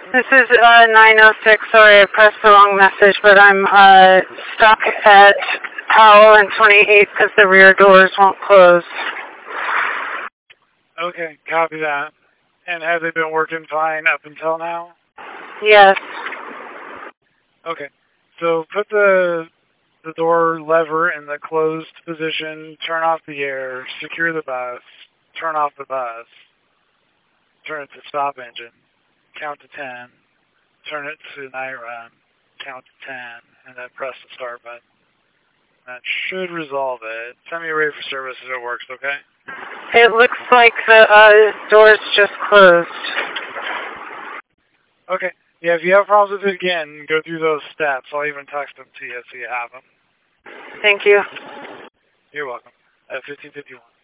This is 906. Sorry, I pressed the wrong message, but I'm stuck at Powell and 28 because the rear doors won't close. Okay, copy that. And have they been working fine up until now? Yes. Okay, so put the door lever in the closed position, turn off the air, secure the bus, turn off the bus, turn it to stop engine, count to 10, turn it to night run, count to 10, and then press the start button. That should resolve it. Send me a ready for service if it works, okay? It looks like the doors just closed. Okay. Yeah, if you have problems with it again, go through those steps. I'll even text them to you so you have them. Thank you. You're welcome. At 1551.